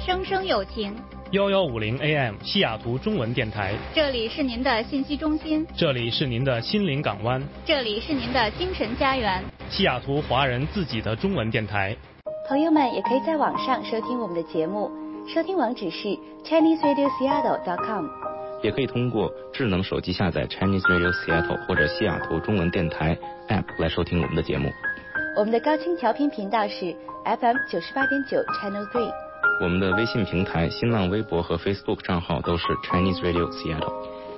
声声有情。 1150 AM 西雅图中文电台， 这里是您的信息中心， 这里是您的心灵港湾， 这里是您的精神家园， 西雅图华人自己的中文电台。 朋友们也可以在网上收听我们的节目，收听网址是 ChineseRadioSeattle.com， 也可以通过智能手机下载 Chinese Radio Seattle 或者西雅图中文电台 App 来收听我们的节目。 我们的高清调频频道是 FM 98.9 Channel 3。 我们的微信平台、新浪微博和 Facebook 账号都是 Chinese Radio Seattle。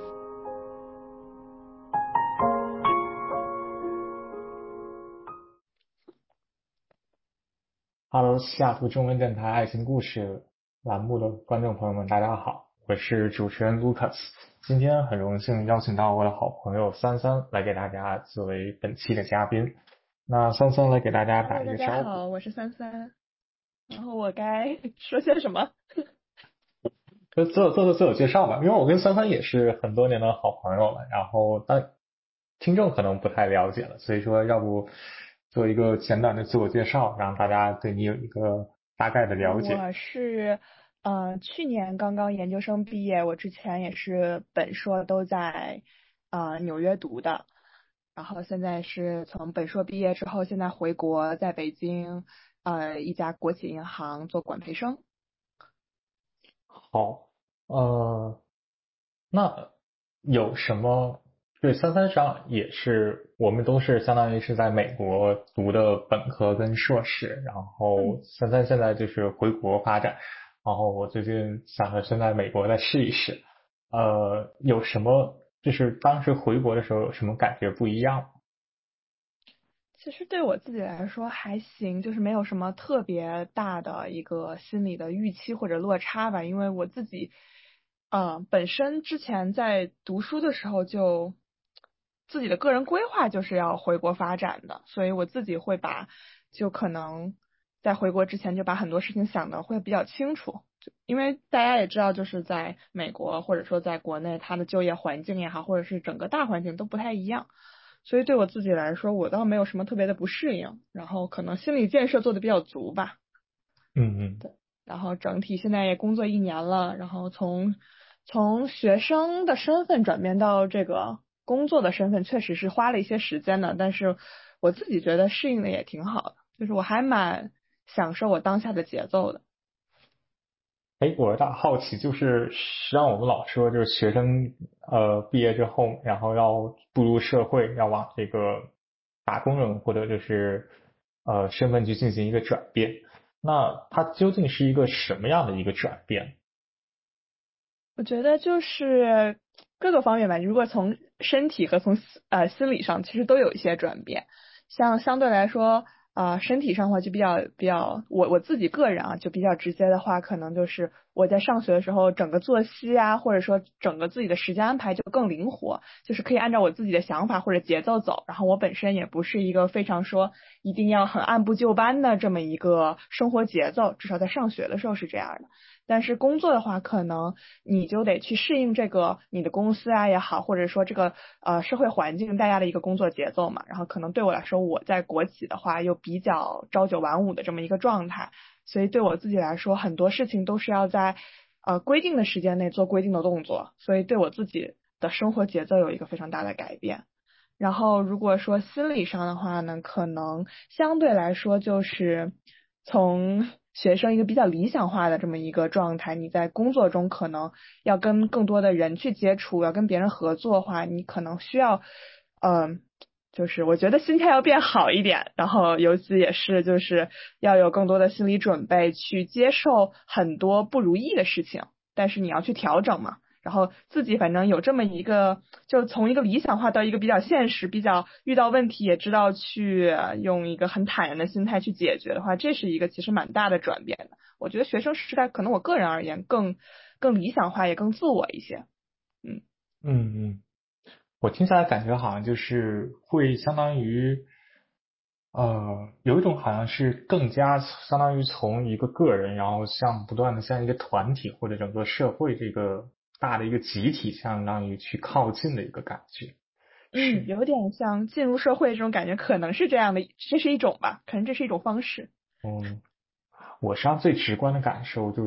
Hello， 西雅图中文电台爱情故事栏目的观众朋友们，大家好，我是主持人 Lucas。今天很荣幸邀请到我的好朋友三三来给大家作为本期的嘉宾。那三三来给大家打一个招呼。 大家好，我是三三。然后我该说些什么？ 做自我介绍吧，因为我跟三三也是很多年的好朋友了，然后但听众可能不太了解了，所以说要不做一个简短的自我介绍，让大家对你有一个大概的了解。 我是去年刚刚研究生毕业，我之前也是本硕都在纽约读的，然后现在是从本硕毕业之后，现在回国，在北京一家国企银行做管培生。 好，那有什么？对，三三上也是，我们都是相当于是在美国读的本科跟硕士，然后三三现在就是回国发展，然后我最近想着先在美国再试一试，有什么就是当时回国的时候有什么感觉不一样？ 其实对我自己来说还行，就是没有什么特别大的一个心理的预期或者落差吧，因为我自己本身之前在读书的时候就自己的个人规划就是要回国发展的，所以我自己会就可能在回国之前就把很多事情想的会比较清楚，因为大家也知道，就是在美国或者说在国内，它的就业环境也好，或者是整个大环境都不太一样。所以对我自己来说，我倒没有什么特别的不适应，然后可能心理建设做的比较足吧。对。然后整体现在也工作1年了，然后从学生的身份转变到这个工作的身份，确实是花了一些时间的，但是我自己觉得适应的也挺好的，就是我还蛮享受我当下的节奏的。 我有点好奇，就是实际上我们老说，就是学生毕业之后，然后要步入社会，要往这个打工人或者就是身份去进行一个转变。那它究竟是一个什么样的一个转变？ 我觉得就是各个方面吧，如果从身体和从心理上，其实都有一些转变。像相对来说身体上的话就比较我自己个人就比较直接的话，可能就是我在上学的时候整个作息或者说整个自己的时间安排就更灵活，就是可以按照我自己的想法或者节奏走，然后我本身也不是一个非常说一定要很按部就班的这么一个生活节奏，至少在上学的时候是这样的。但是工作的话，可能你就得去适应这个你的公司也好，或者说这个社会环境大家的一个工作节奏嘛。然后可能对我来说，我在国企的话又比较朝九晚五的这么一个状态，所以对我自己来说，很多事情都是要在规定的时间内做规定的动作，所以对我自己的生活节奏有一个非常大的改变。然后如果说心理上的话呢，可能相对来说就是从学生一个比较理想化的这么一个状态，你在工作中可能要跟更多的人去接触，要跟别人合作的话，你可能需要就是我觉得心态要变好一点，然后尤其也是就是要有更多的心理准备去接受很多不如意的事情，但是你要去调整嘛。然后自己反正有这么一个，就从一个理想化到一个比较现实，比较遇到问题也知道去用一个很坦然的心态去解决的话，这是一个其实蛮大的转变的。我觉得学生时代可能我个人而言更理想化，也更自我一些。 我听下来感觉好像就是会相当于有一种好像是更加相当于从一个个人，然后不断的向一个团体或者整个社会这个大的一个集体，相当于去靠近的一个感觉。 有点像进入社会这种感觉，可能是这样的，这是一种吧，可能这是一种方式。 我上最直观的感受就是，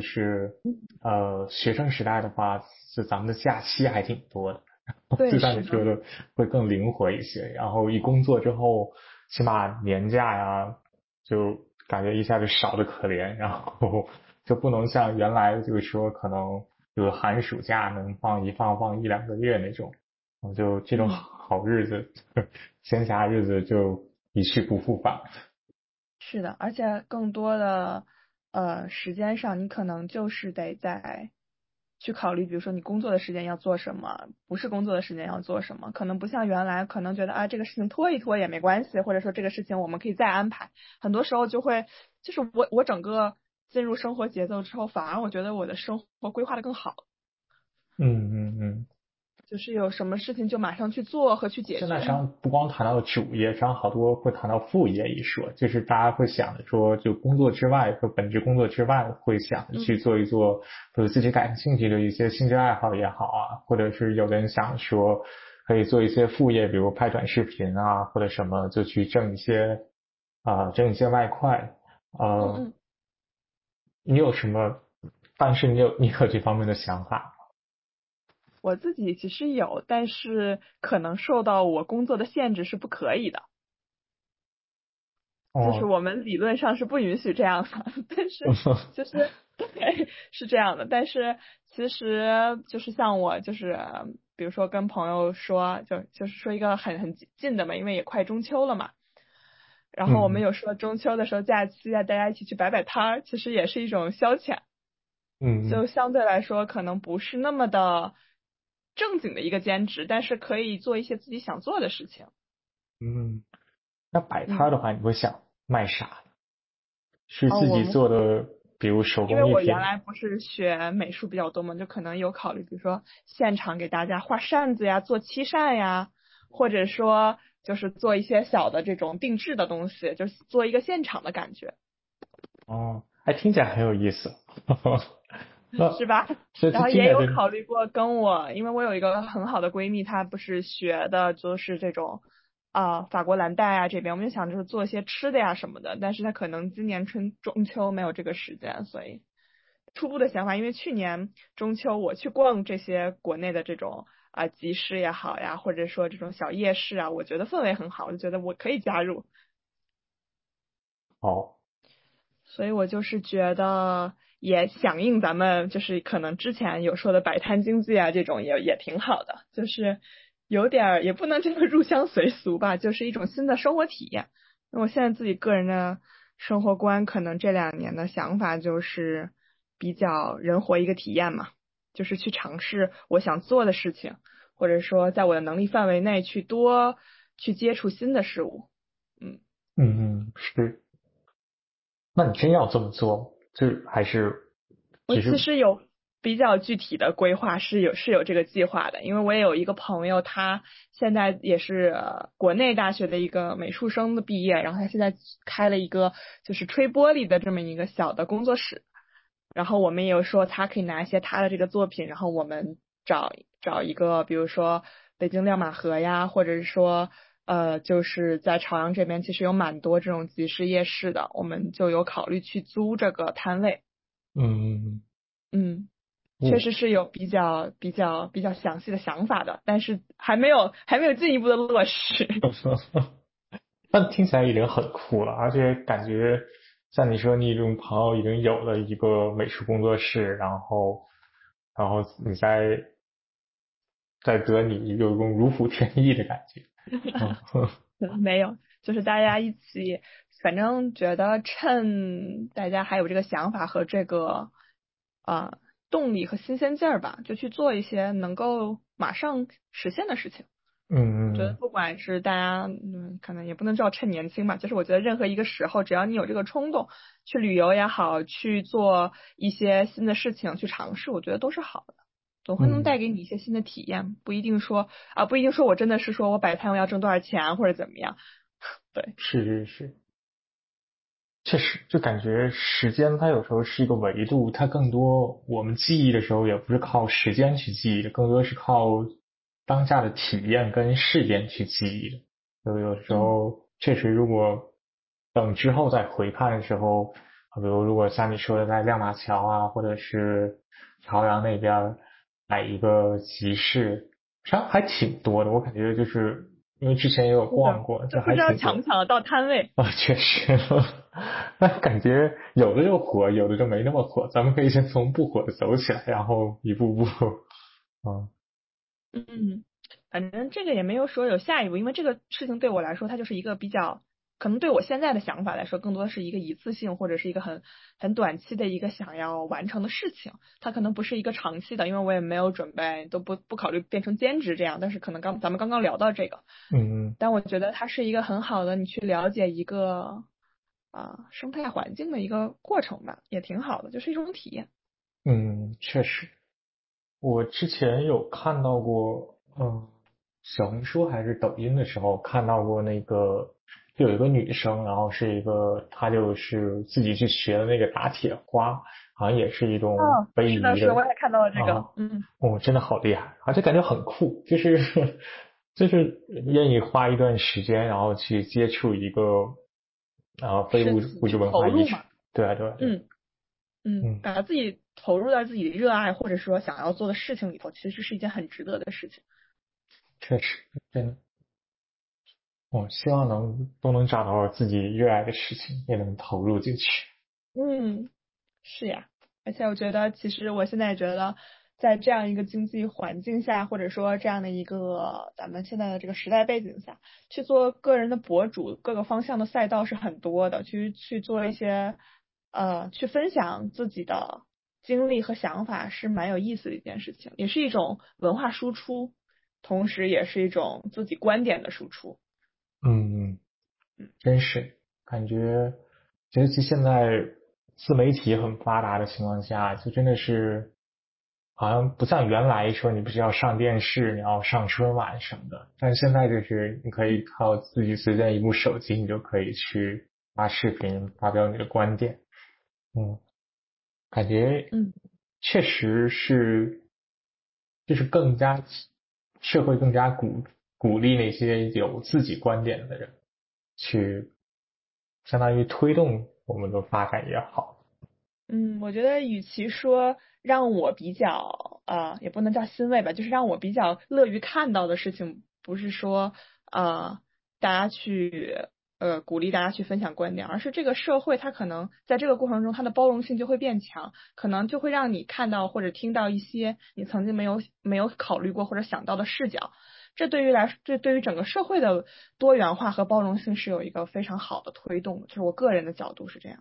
学生时代的话，是咱们的假期还挺多的， 对， 就像你说的，会更灵活一些。然后一工作之后，起码年假呀，就感觉一下就少的可怜，然后就不能像原来就是说可能有寒暑假能放一两个月那种，就这种好日子，闲暇日子就一去不复返。 是的，而且更多的时间上，你可能就是得在去考虑，比如说你工作的时间要做什么，不是工作的时间要做什么，可能不像原来可能觉得啊这个事情拖一拖也没关系，或者说这个事情我们可以再安排，很多时候就会就是我整个进入生活节奏之后，反而我觉得我的生活规划的更好， 嗯。 就是有什么事情就马上去做和去解现在实际决。 上不光谈到主业，实际上好多会谈到副业一说，就是大家会想着说，就工作之外和本职工作之外，会想着去做一做，或者自己感兴趣的一些兴趣爱好也好啊，或者是有的人想说可以做一些副业，比如拍短视频啊，或者什么，就去挣一些外快。 嗯。 你有什么？但是你有这方面的想法我自己其实有，但是可能受到我工作的限制是不可以的， 吗？ 就是哦。 我们理论上是不允许这样的，但是就是对是这样的，但是其实就是像我就是比如说跟朋友说，就是说一个很近的嘛，因为也快中秋了嘛，然后我们嗯有说中秋的时候假期啊，大家一起去摆摆摊儿，其实也是一种消遣。 嗯就相对来说可能不是那么的正经的一个兼职，但是可以做一些自己想做的事情。 嗯。那摆摊嗯， 儿的话，你会想卖啥？是哦， 自己我们做的，比如手因为我原工艺品。 来不是学美术比较多嘛，就可能有考虑，比如说现场给大家画扇子呀，做漆扇呀，或者说就是做一些小的这种定制的东西，就是做一个现场的感觉， 哦，还听起来很有意思。那是吧？ 这这然后也有听起来真。 考虑过跟我，因为我有一个很好的闺蜜，她不是学的就是这种法国蓝带啊这边，我们就想着做一些吃的呀什么的，但是她可能今年中秋没有这个时间，所以初步的想法，因为去年中秋我去逛这些国内的这种集市也好呀，或者说这种小夜市啊，我觉得氛围很好，我就觉得我可以加入， 好。 所以我就是觉得也响应咱们就是可能之前有说的摆摊经济啊，这种也挺好的，就是有点儿也不能叫入乡随俗吧，就是一种新的生活体验。那我现在自己个人的生活观，可能这2年的想法就是比较人活一个体验嘛，就是去尝试我想做的事情，或者说在我的能力范围内去多去接触新的事物。嗯。 是。那你真要这么做，就还是我只是。 其实有比较具体的规划，是有这个计划的，因为我也有一个朋友，他现在也是国内大学的一个美术生的毕业，然后他现在开了一个就是吹玻璃的这么一个小的工作室，然后我们也有说他可以拿一些他的这个作品，然后我们找一个，比如说北京亮马河呀，或者是说就是在朝阳这边其实有蛮多这种集市夜市的，我们就有考虑去租这个摊位。 嗯。 嗯，确嗯。 实是有比较详细的想法的，但是还没有进一步的落实。 那听起来已经很酷了，而且感觉像你说，你这种朋友已经有了一个美术工作室，然后你在德里有一种如虎添翼的感觉。嗯。 没有，就是大家一起，反正觉得趁大家还有这个想法和这个啊、动力和新鲜劲儿吧，就去做一些能够马上实现的事情。我觉得嗯。 不管是大家，可能也不能叫趁年轻吧，就是我觉得任何一个时候，只要你有这个冲动，去旅游也好，去做一些新的事情，去尝试，我觉得都是好的，总会能嗯。 带给你一些新的体验，不一定说我真的是说我摆摊我要挣多少钱或者怎么样，对， 是。确实，就感觉时间它有时候是一个维度，它更多我们记忆的时候也不是靠时间去记忆的，更多是靠当下的体验跟事件去记忆的。有时嗯候确实，如果等之后再回看的时候， 比如如果像你说的在亮马桥啊，或者是朝阳那边买一个集市，实际上还挺多的。我感觉就是因为之前也有逛过，就不知道还挺多抢不抢得到摊位啊，确实，但感觉有的就火，有的就没那么火。咱们可以先从不火的走起来，然后一步步，啊， 嗯，反正这个也没有说有下一步，因为这个事情对我来说，它就是一个比较，可能对我现在的想法来说，更多的是一个一次性或者是一个很短期的一个想要完成的事情，它可能不是一个长期的，因为我也没有准备，都不考虑变成兼职这样，但是可能咱们刚刚聊到这个， 嗯但我觉得它是一个很好的你去了解一个生态环境的一个过程吧，也挺好的，就是一种体验。 确实。我之前有看到过，小红书还是抖音的时候看到过那个，就有一个女生，然后是一个，她就是自己去学的那个打铁花，好像也是一种非是的， 遗的是的，我也看到了这个， 啊，真的好厉害，而且感觉很酷，就是就是愿意花一段时间，然后去接触一个非物质文化遗产， 投入嘛， 对啊对啊对啊， 把自己投入到自己热爱或者说想要做的事情里头，其实是一件很值得的事情。 确实真的。希望都能找到自己热爱的事情，也能投入进去。 嗯，是呀，而且我觉得，其实我现在觉得，在这样一个经济环境下，或者说这样的一个咱们现在的这个时代背景下，去做个人的博主，各个方向的赛道是很多的，去做一些去分享自己的经历和想法，是蛮有意思的一件事情，也是一种文化输出，同时也是一种自己观点的输出。 嗯，真是感觉，尤其现在自媒体很发达的情况下，就真的是好像不像原来说你不是要上电视，你要上春晚什么的，但是现在就是你可以靠自己随便一部手机，你就可以去发视频，发表你的观点。嗯。感觉嗯。 确实是，就是社会更加鼓励那些有自己观点的人去，相当于推动我们的发展也好。 我觉得与其说让我比较也不能叫欣慰吧，就是让我比较乐于看到的事情，不是说大家去鼓励大家去分享观点，而是这个社会它可能在这个过程中它的包容性就会变强，可能就会让你看到或者听到一些你曾经没有考虑过或者想到的视角。这对于整个社会的多元化和包容性是有一个非常好的推动的，就是我个人的角度是这样。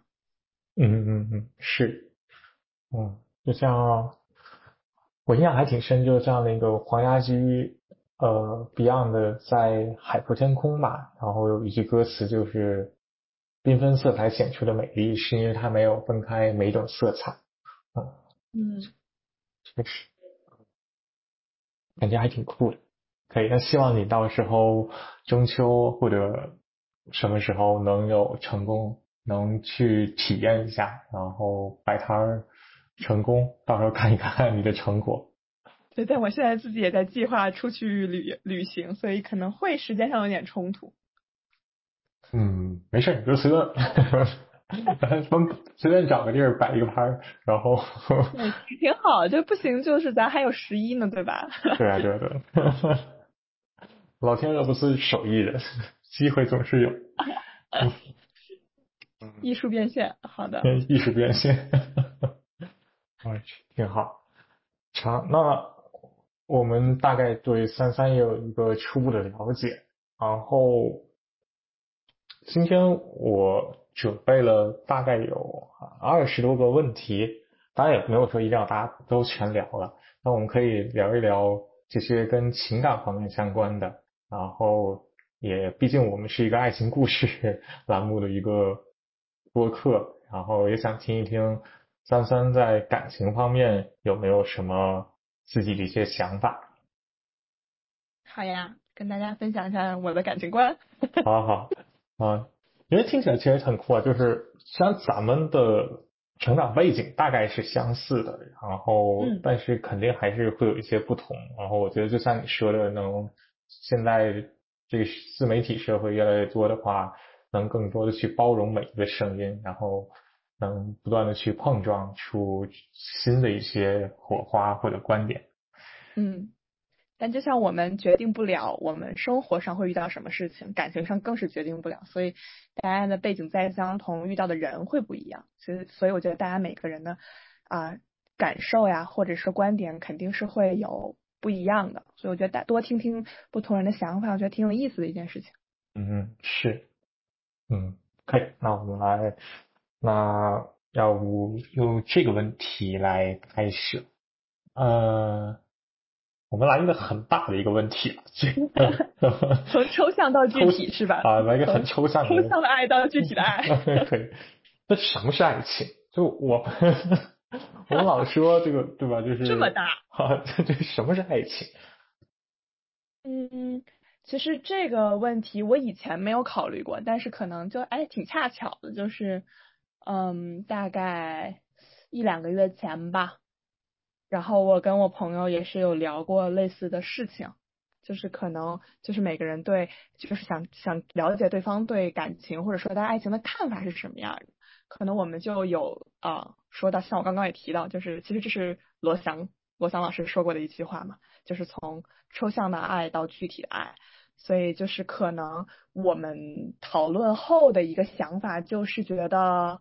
是，就像我印象还挺深，就像那个黄家驹Beyond 的在海阔天空吧，然后有一句歌词就是缤纷色彩显出的美丽，是因为它没有分开每种色彩。嗯， 嗯。 确实。感觉还挺酷的。可以，那希望你到时候中秋或者什么时候能有成功，能去体验一下，然后摆摊儿成功，到时候看一看你的成果。 对，但我现在自己也在计划出去旅行，所以可能会时间上有点冲突。 没事，你就随便随便找个地儿摆一个摊儿，然后对，挺好，就不行，就是咱还有11呢，对吧？ 对啊，对啊，对啊，老天鹅不是手艺人，机会总是有。 艺术变现，好的。 艺术变现，挺好。那我们大概对三三也有一个初步的了解，然后今天我准备了大概有20多个问题，当然也没有说一定要大家都全聊了，那我们可以聊一聊这些跟情感方面相关的，然后也毕竟我们是一个爱情故事栏目的一个播客，然后也想听一听三三在感情方面有没有什么自己的一些想法。 好呀，跟大家分享一下我的感情观。 好好啊，因为听起来其实很酷啊，就是虽然咱们的成长背景大概是相似的，然后但是肯定还是会有一些不同。然后我觉得就像你说的，现在这个自媒体社会越来越多的话，能更多的去包容每一个声音，然后能不断的去碰撞出新的一些火花或者观点。 但就像我们决定不了我们生活上会遇到什么事情，感情上更是决定不了，所以大家的背景再相同，遇到的人会不一样。所以我觉得大家每个人的感受呀，或者是观点肯定是会有不一样的，所以我觉得多听听不同人的想法，我觉得挺有意思的一件事情。 是。可以，那我们来，那要不用这个问题来开始。我们来一个很大的一个问题， 从抽象到具体是吧？ 来一个很抽象的爱到具体的爱。 可以。那什么是爱情？就我们老说这个，对吧？就是这么大这什么是爱情？ 其实这个问题我以前没有考虑过，但是可能就挺恰巧的，就是大概1-2个月前吧，然后我跟我朋友也是有聊过类似的事情，就是可能就是每个人对就是想了解对方对感情或者说对爱情的看法是什么样的，可能我们就有说到，像我刚刚也提到，就是其实这是罗翔老师说过的一句话嘛，就是从抽象的爱到具体的爱。所以就是可能我们讨论后的一个想法就是觉得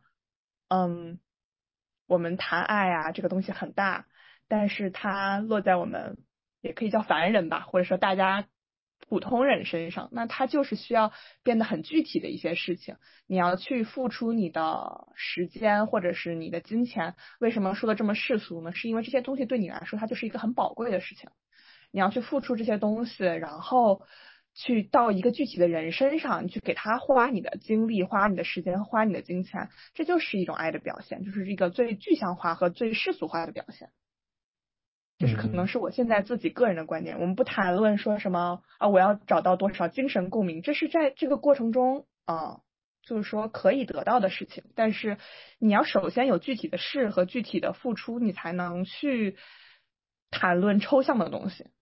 我们谈爱啊这个东西很大，但是它落在我们也可以叫凡人吧，或者说大家普通人身上，那它就是需要变得很具体的一些事情，你要去付出你的时间或者是你的金钱。为什么说的这么世俗呢？是因为这些东西对你来说它就是一个很宝贵的事情，你要去付出这些东西，然后去到一个具体的人身上，你去给他花你的精力，花你的时间，花你的金钱，这就是一种爱的表现，就是一个最具象化和最世俗化的表现。这是可能是我现在自己个人的观点。我们不谈论说什么我要找到多少精神共鸣，这是在这个过程中就是说可以得到的事情，但是你要首先有具体的事和具体的付出，你才能去谈论抽象的东西。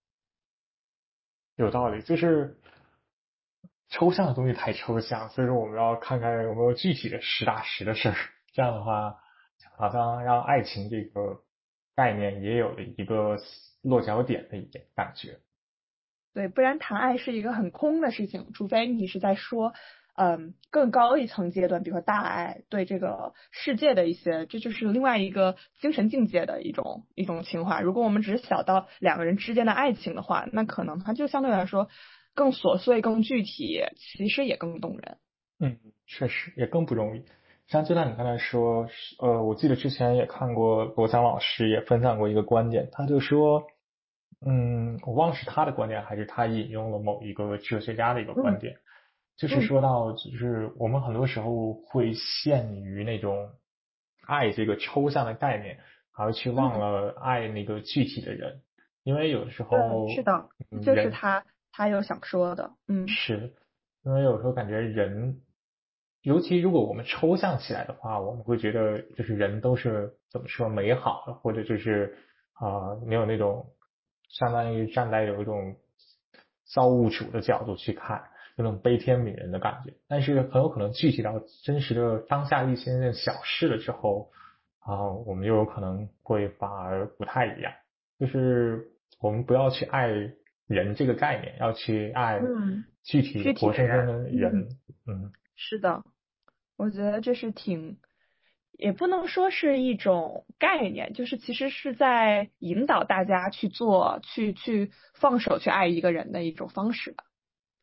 有道理，就是抽象的东西太抽象，所以说我们要看看有没有具体的实打实的事儿。这样的话，好像让爱情这个概念也有了一个落脚点的一点感觉。 对，不然谈爱是一个很空的事情，除非你是在说更高一层阶段，比如说大爱，对这个世界的一些，这就是另外一个精神境界的一种情怀。如果我们只是小到2个人之间的爱情的话，那可能它就相对来说更琐碎、更具体，其实也更动人。 确实也更不容易。像就像你刚才说，我记得之前也看过罗翔老师也分享过一个观点，他就说，我忘了是他的观点还是他引用了某一个哲学家的一个观点，就是说到，就是我们很多时候会陷于那种爱这个抽象的概念，而去忘了爱那个具体的人，因为有时候是的，就是他有想说的， 是因为有时候感觉人，尤其如果我们抽象起来的话，我们会觉得就是人都是怎么说美好的，或者就是没有那种相当于站在有一种造物主的角度去看，有种悲天悯人的感觉。但是很有可能具体到真实的当下一些小事了之后我们又有可能会反而不太一样。就是我们不要去爱人这个概念，要去爱具体活生生的人。 是的，我觉得这是也不能说是一种概念，就是其实是在引导大家去做，去放手去爱一个人的一种方式吧。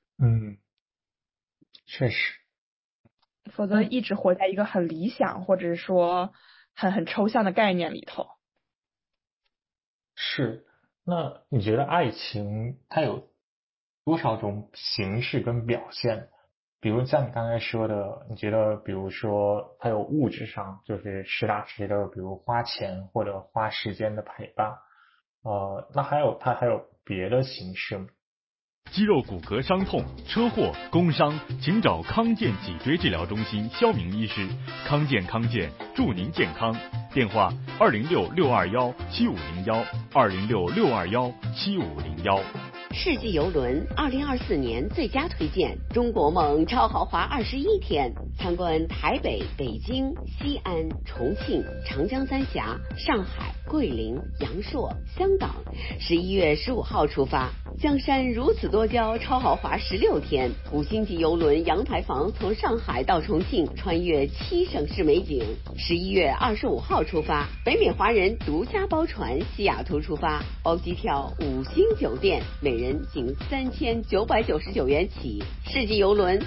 确实。 否则一直活在一个很理想或者说很抽象的概念里头。 是，那你觉得爱情它有多少种形式跟表现？比如像你刚才说的，你觉得比如说它有物质上就是实打实的，比如花钱或者花时间的陪伴，那它还有别的形式吗？ 肌肉骨骼伤痛、车祸、工伤，请找康健脊椎治疗中心肖明医师。康健，祝您健康。电话：206-621-7501，206-621-7501。 世纪邮轮2024年最佳推荐，中国梦超豪华21天，参观台北、北京、西安、重庆、长江三峡、上海、桂林、阳朔、香港。11月15号出发，江山如此多娇，超豪华16天，5星级邮轮阳台房从上海到重庆，穿越7省市美景。11月25号出发，北美华人独家包船西雅图出发，包机票5星酒店，每人仅3999元起。世纪邮轮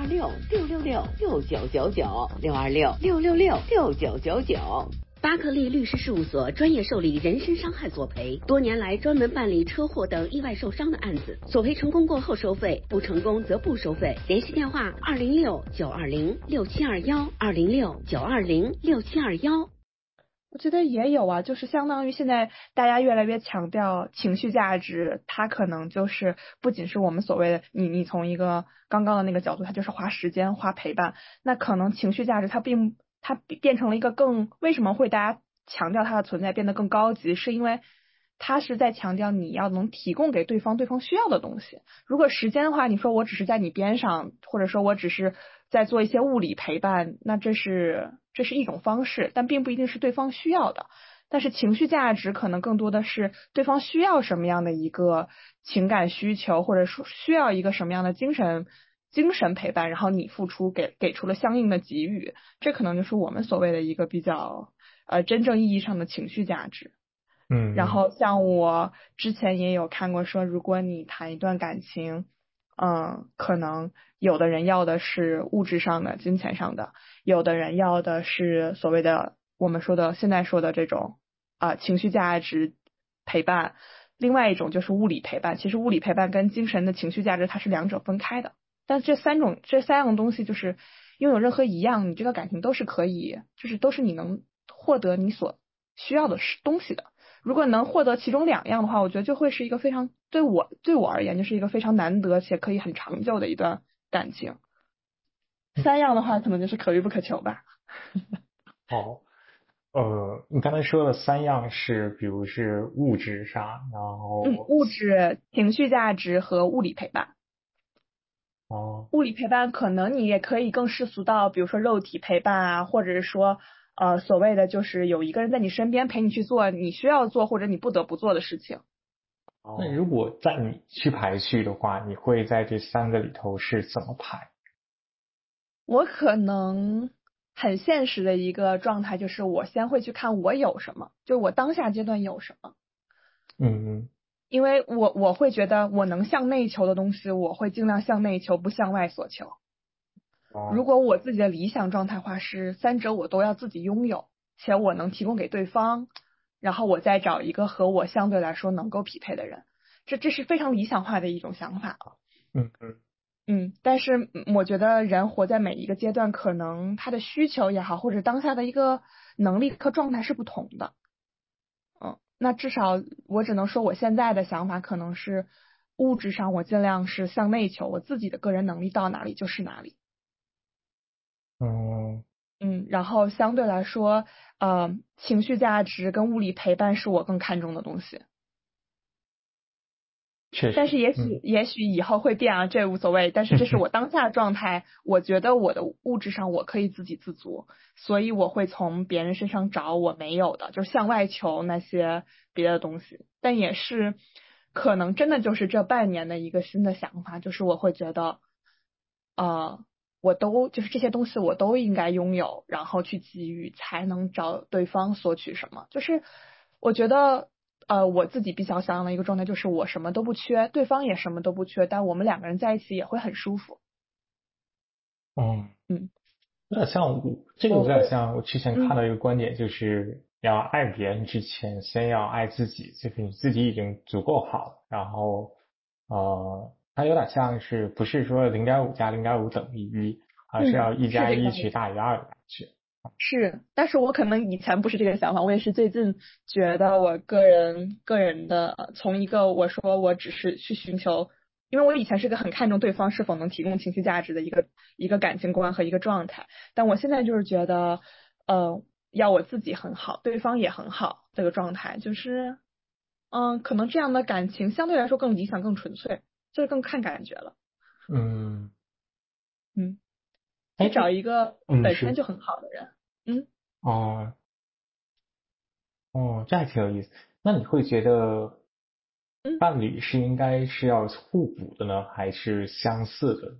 626-666-6999，626-666-6999。巴克利律师事务所专业受理人身伤害索赔，多年来专门办理车祸等意外受伤的案子，索赔成功过后收费，不成功则不收费。联系电话206-920-6721，206-920-6721。 我觉得也有啊，就是相当于现在大家越来越强调情绪价值，它可能就是不仅是我们所谓的你从一个刚刚的那个角度，它就是花时间花陪伴，那可能情绪价值它变成了一个为什么会大家强调它的存在变得更高级，是因为它是在强调你要能提供给对方需要的东西。如果时间的话，你说我只是在你边上，或者说我只是在做一些物理陪伴，那这是一种方式，但并不一定是对方需要的。但是情绪价值可能更多的是对方需要什么样的一个情感需求，或者说需要一个什么样的精神陪伴，然后你付出给出了相应的给予，这可能就是我们所谓的一个比较真正意义上的情绪价值。然后像我之前也有看过说，如果你谈一段感情，可能有的人要的是物质上的、金钱上的，有的人要的是所谓的我们现在说的这种情绪价值陪伴，另外一种就是物理陪伴。其实物理陪伴跟精神的情绪价值它是两者分开的，但这三样东西就是拥有任何一样，你这个感情都是可以，就是都是你能获得你所需要的东西的。如果能获得其中2样的话，我觉得就会是一个非常对我而言就是一个非常难得且可以很长久的一段感情。3样的话可能就是可遇不可求吧。 好，你刚才说的3样是，比如是物质上，然后物质、情绪价值和物理陪伴。物理陪伴可能你也可以更世俗到，比如说肉体陪伴啊，或者是说所谓的就是有一个人在你身边陪你去做你需要做或者你不得不做的事情。 那如果在你去排序的话，你会在这3个里头是怎么排？ 我可能很现实的一个状态就是我先会去看我有什么，就我当下阶段有什么。因为我会觉得我能向内求的东西，我会尽量向内求，不向外所求。如果我自己的理想状态话是3者我都要自己拥有，且我能提供给对方，然后我再找一个和我相对来说能够匹配的人，这是非常理想化的一种想法。但是我觉得人活在每一个阶段，可能他的需求也好，或者当下的一个能力和状态是不同的。那至少我只能说我现在的想法可能是物质上我尽量是向内求，我自己的个人能力到哪里就是哪里。然后相对来说情绪价值跟物理陪伴是我更看重的东西。 确实， 但是也许以后会变啊，这无所谓。但是这是我当下状态，我觉得我的物质上我可以自给自足，所以我会从别人身上找我没有的，就是向外求那些别的东西。但也是可能真的就是这半年的一个新的想法，就是我会觉得就是这些东西我都应该拥有，然后去给予，才能找对方索取什么。就是我觉得我自己比较想要的一个状态就是我什么都不缺，对方也什么都不缺，但我们2个人在一起也会很舒服。 有点像这个有点像我之前看到一个观点，就是要爱别人之前先要爱自己，就是你自己已经足够好了，然后它有点像是不是说0.5加0.5等于1，而是要1加1去大于2的感觉。 是，但是我可能以前不是这个想法，我也是最近觉得我个人的从一个我说我只是去寻求，因为我以前是个很看重对方是否能提供情绪价值的一个感情观和一个状态，但我现在就是觉得要我自己很好，对方也很好，这个状态就是可能这样的感情相对来说更理想、更纯粹，就是更看感觉了。 嗯， 去找一个本身是就很好的人。 哦，这还挺有意思。那你会觉得伴侣应该是要互补的呢，还是相似的？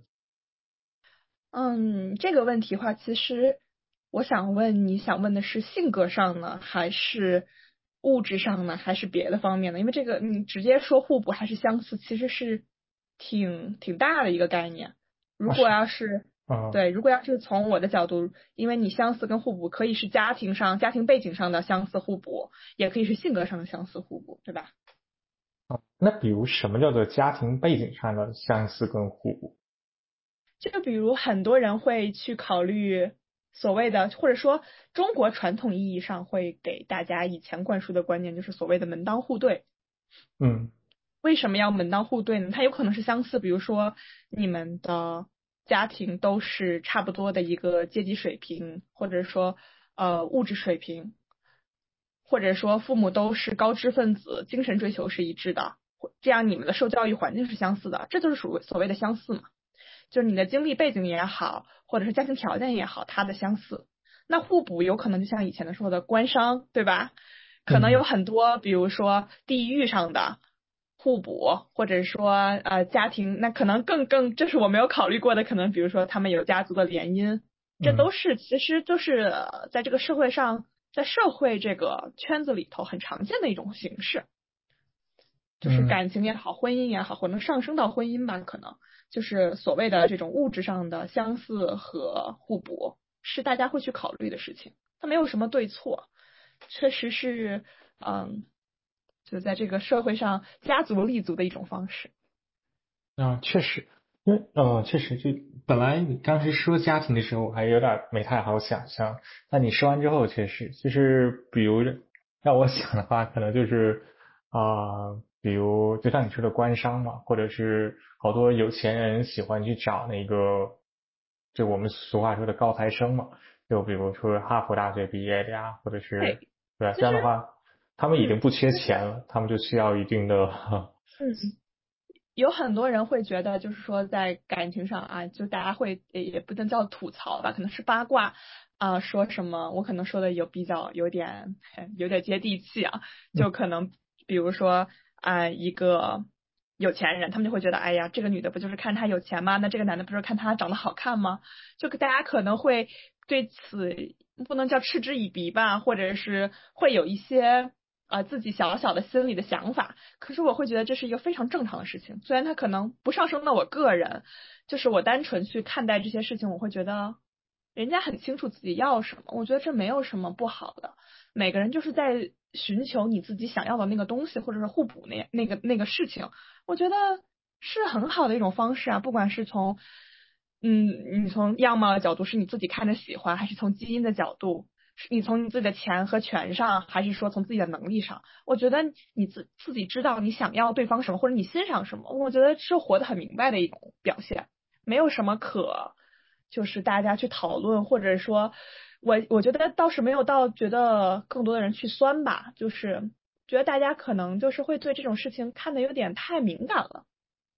这个问题的话，其实我想问，你想问的是性格上呢，还是物质上呢，还是别的方面呢？因为这个你直接说互补还是相似，其实是挺大的一个概念。如果要是对，如果要是从我的角度，因为你相似跟互补可以是家庭背景上的相似互补，也可以是性格上的相似互补，对吧？ 那比如什么叫做家庭背景上的相似跟互补？ 就比如很多人会去考虑所谓的，或者说中国传统意义上会给大家以前灌输的观念，就是所谓的门当户对。为什么要门当户对呢？它有可能是相似，比如说你们的家庭都是差不多的一个阶级水平，或者说物质水平，或者说父母都是高知分子，精神追求是一致的，这样你们的受教育环境是相似的，这就是属于所谓的相似嘛。就是你的经历背景也好，或者是家庭条件也好，它的相似。那互补有可能就像以前的说的官商，对吧？可能有很多，比如说地域上的互补，或者说家庭，那可能更这是我没有考虑过的，可能比如说他们有家族的联姻，这都是其实就是在这个社会上，在社会这个圈子里头很常见的一种形式。就是感情也好，婚姻也好，或能上升到婚姻吧，可能就是所谓的这种物质上的相似和互补，是大家会去考虑的事情。它没有什么对错，确实是，就在这个社会上家族立足的一种方式。 确实，因为确实就本来你当时说家庭的时候，我还有点没太好想象，那你说完之后，确实就是比如让我想的话，可能就是比如就像你说的官商嘛，或者是好多有钱人喜欢去找那个，就我们俗话说的高材生嘛，就比如说哈佛大学毕业的呀，或者是对这样的话，他们已经不缺钱了，他们就需要一定的有很多人会觉得，就是说在感情上啊，就大家会也不能叫吐槽吧，可能是八卦说什么，我可能说的有点接地气啊，就可能比如说一个有钱人，他们就会觉得，哎呀，这个女的不就是看他有钱吗？那这个男的不是看他长得好看吗？就大家可能会对此不能叫嗤之以鼻吧，或者是会有一些自己小小的心里的想法，可是我会觉得这是一个非常正常的事情，虽然它可能不上升到我个人，就是我单纯去看待这些事情，我会觉得人家很清楚自己要什么，我觉得这没有什么不好的，每个人就是在寻求你自己想要的那个东西，或者是互补那个事情，我觉得是很好的一种方式啊，不管是从你从样貌的角度是你自己看着喜欢，还是从基因的角度，是你从你自己的钱和权上，还是说从自己的能力上？我觉得你自己知道你想要对方什么，或者你欣赏什么，我觉得是活得很明白的一种表现，没有什么就是大家去讨论，或者说我觉得倒是没有到觉得更多的人去酸吧，就是觉得大家可能就是会对这种事情看得有点太敏感了。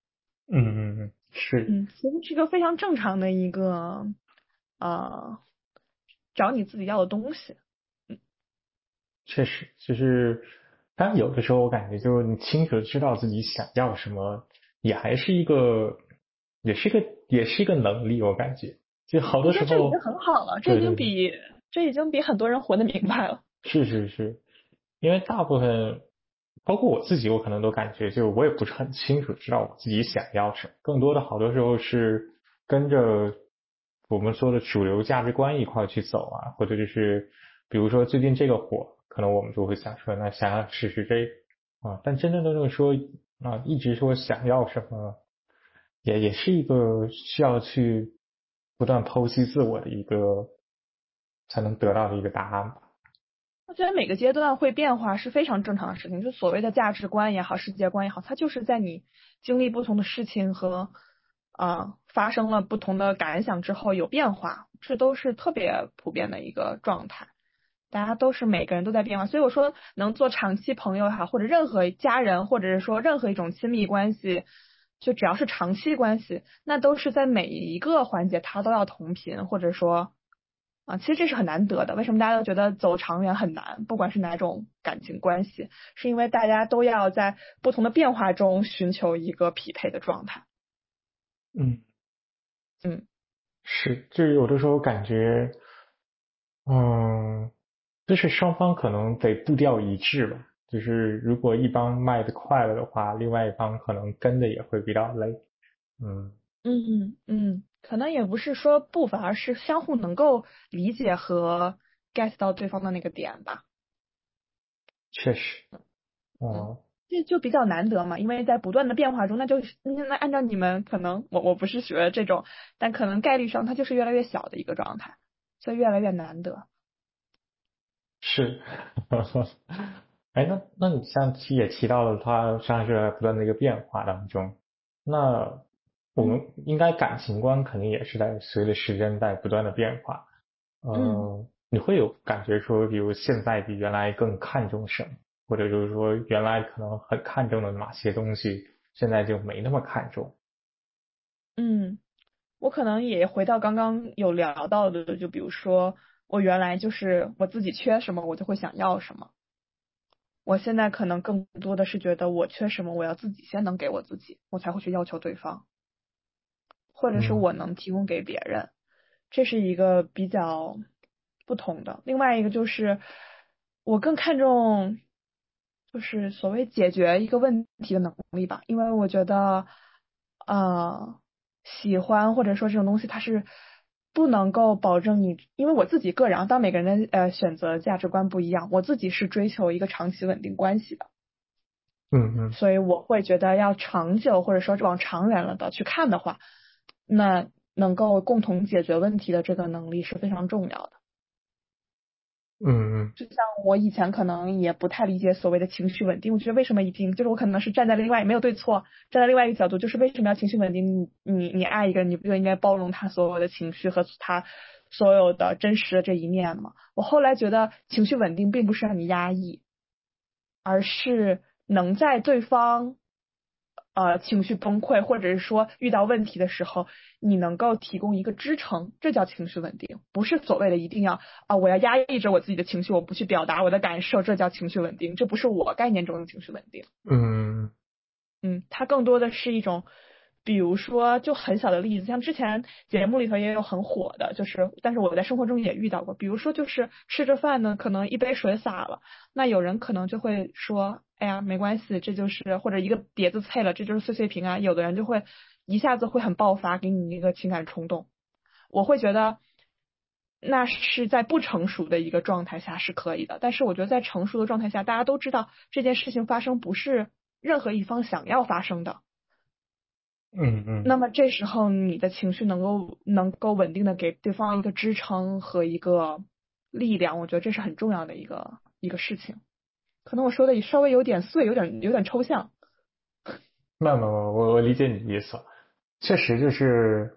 是。 其实是一个非常正常的一个找你自己要的东西。 确实，就是当然有的时候我感觉，就是你清楚的知道自己想要什么，也还是一个，也是一个能力，我感觉，就好多时候， 我觉得这已经很好了， 对对对， 这已经比很多人活得明白了。 是是是，因为大部分，包括我自己，我可能都感觉，就我也不是很清楚知道我自己想要什么，更多的好多时候是跟着我们说的主流价值观一块儿去走啊，或者就是比如说最近这个火，可能我们就会想说，那想要试试这个但真正的就是说一直说想要什么，也是一个需要去不断剖析自我的一个才能得到的一个答案吧。 我觉得每个阶段会变化是非常正常的事情，就所谓的价值观也好，世界观也好，它就是在你经历不同的事情和发生了不同的感想之后有变化，这都是特别普遍的一个状态。 大家都是每个人都在变化，所以我说能做长期朋友也好，或者任何家人，或者是说任何一种亲密关系，就只要是长期关系，那都是在每一个环节他都要同频，或者说其实这是很难得的。为什么大家都觉得走长远很难？不管是哪种感情关系，是因为大家都要在不同的变化中寻求一个匹配的状态。 嗯，是，就有的时候感觉，就是双方可能得步调一致吧。就是如果一方迈得快了的话，另外一方可能跟的也会比较累。 可能也不是说步伐，而是相互能够理解和 get 到对方的那个点吧。 确实， 这就比较难得嘛，因为在不断的变化中，那按照你们可能我不是学这种，但可能概率上它就是越来越小的一个状态，所以越来越难得。 是，哎，那你像也提到了它实际上是在不断的一个变化当中，那我们应该感情观肯定也是在随着时间在不断的变化。你会有感觉说，比如现在比原来更看重什么，或者就是说原来可能很看重的哪些东西，现在就没那么看重？ 我可能也回到刚刚有聊到的，就比如说我原来就是我自己缺什么，我就会想要什么。我现在可能更多的是觉得我缺什么，我要自己先能给我自己，我才会去要求对方，或者是我能提供给别人，这是一个比较不同的。另外一个就是我更看重就是所谓解决一个问题的能力吧，因为我觉得喜欢或者说这种东西它是不能够保证你，因为我自己个人当每个人的选择价值观不一样，我自己是追求一个长期稳定关系的。所以我会觉得要长久或者说往长远了的去看的话，那能够共同解决问题的这个能力是非常重要的。就像我以前可能也不太理解所谓的情绪稳定，我觉得为什么一定就是我可能是站在另外没有对错，站在另外一个角度，就是为什么要情绪稳定？你爱一个人，你不就应该包容他所有的情绪和他所有的真实的这一面吗？我后来觉得情绪稳定并不是让你压抑，而是能在对方情绪崩溃或者是说遇到问题的时候，你能够提供一个支撑，这叫情绪稳定，不是所谓的一定要我要压抑着我自己的情绪，我不去表达我的感受，这叫情绪稳定，这不是我概念中的情绪稳定。它更多的是一种，比如说就很小的例子，像之前节目里头也有很火的，但是我在生活中也遇到过，比如说就是吃着饭呢，可能一杯水洒了，那有人可能就会说，哎呀没关系，这就是或者一个碟子碎了，这就是碎碎屏啊，有的人就会一下子会很爆发，给你一个情感冲动。我会觉得那是在不成熟的一个状态下是可以的，但是我觉得在成熟的状态下，大家都知道这件事情发生不是任何一方想要发生的。那么这时候你的情绪能够稳定的给对方一个支撑和一个力量，我觉得这是很重要的一个事情。可能我说的稍微有点碎，有点抽象。 没有，我理解你的意思，确实就是，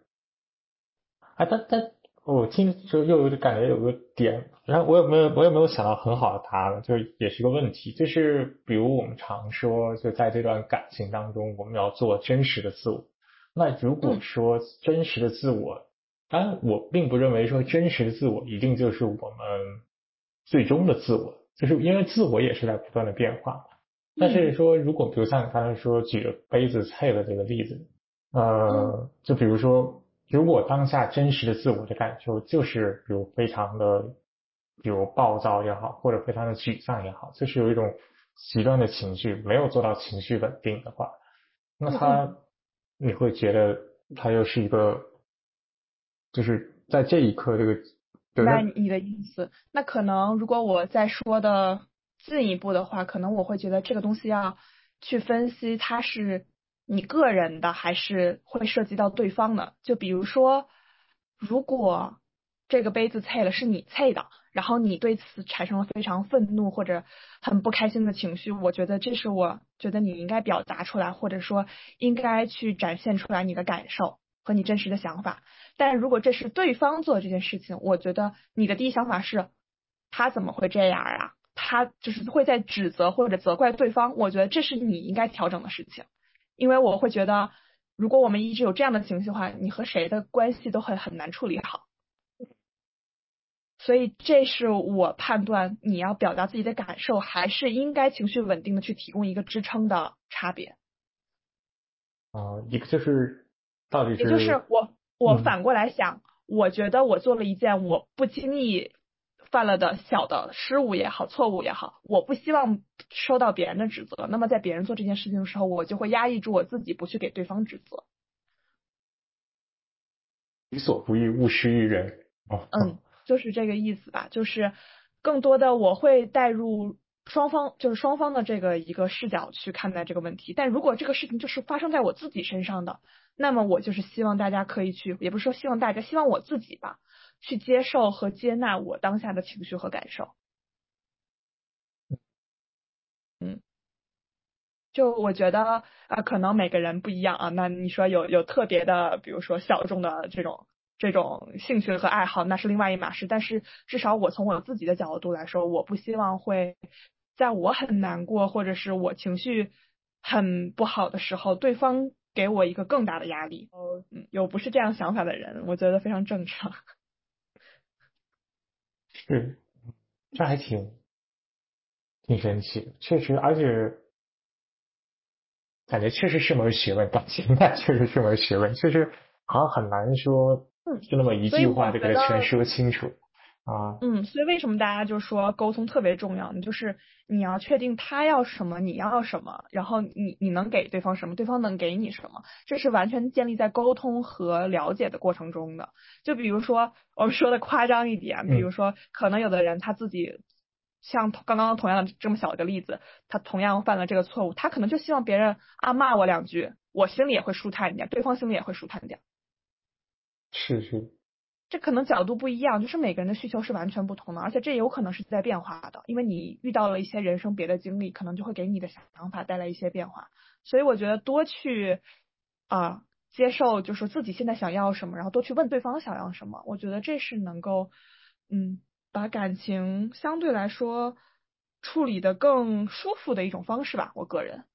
但我听就又有感觉有个点，然后我有没有想到很好的答案，就也是个问题，就是比如我们常说，就在这段感情当中，我们要做真实的自我。那如果说真实的自我，当然我并不认为说真实的自我一定就是我们最终的自我，就是因为自我也是在不断的变化。但是说，如果比如像你刚才说举了杯子碎了这个例子，就比如说，如果当下真实的自我的感受就是比如非常的，比如暴躁也好，或者非常的沮丧也好，就是有一种极端的情绪，没有做到情绪稳定的话，那你会觉得他又是一个，就是在这一刻这个， 明白你的意思。那可能如果我再说的进一步的话，可能我会觉得这个东西要去分析它是你个人的还是会涉及到对方的。就比如说，如果这个杯子碎了是你碎的，然后你对此产生了非常愤怒或者很不开心的情绪，我觉得这是我觉得你应该表达出来，或者说应该去展现出来你的感受和你真实的想法。但如果这是对方做这件事情，我觉得你的第一想法是他怎么会这样啊？他就是会在指责或者责怪对方，我觉得这是你应该调整的事情，因为我会觉得，如果我们一直有这样的情绪的话，你和谁的关系都会很难处理好。所以这是我判断你要表达自己的感受，还是应该情绪稳定的去提供一个支撑的差别。 一个就是到底是， 也就是我反过来想，我觉得我做了一件我不经意犯了的小的失误也好，错误也好，我不希望收到别人的指责。那么在别人做这件事情的时候，我就会压抑住我自己，不去给对方指责。 己所不欲，勿施于人。 就是这个意思吧。就是更多的我会带入双方的这个一个视角去看待这个问题。但如果这个事情就是发生在我自己身上的，那么我就是希望大家可以去，也不是说希望大家，希望我自己吧，去接受和接纳我当下的情绪和感受。就我觉得可能每个人不一样啊。那你说有特别的，比如说小众的这种兴趣和爱好，那是另外一码事。但是至少我从我自己的角度来说，我不希望会在我很难过或者是我情绪很不好的时候，对方给我一个更大的压力。有不是这样想法的人，我觉得非常正常。 是，这还挺神奇的，确实，而且感觉确实是门学问，到现在确实是门学问，就是好像很难说就那么一句话就给它全说清楚啊。 所以为什么大家就说沟通特别重要呢？就是你要确定他要什么，你要什么，然后你能给对方什么，对方能给你什么，这是完全建立在沟通和了解的过程中的。就比如说我们说的夸张一点，比如说可能有的人他自己像刚刚同样的这么小的例子，他同样犯了这个错误，他可能就希望别人骂我2句，我心里也会舒坦一点，对方心里也会舒坦点。 是， 这可能角度不一样，就是每个人的需求是完全不同的，而且这有可能是在变化的，因为你遇到了一些人生别的经历，可能就会给你的想法带来一些变化。所以我觉得多去接受，就是自己现在想要什么，然后多去问对方想要什么，我觉得这是能够把感情相对来说处理的更舒服的一种方式吧，我个人。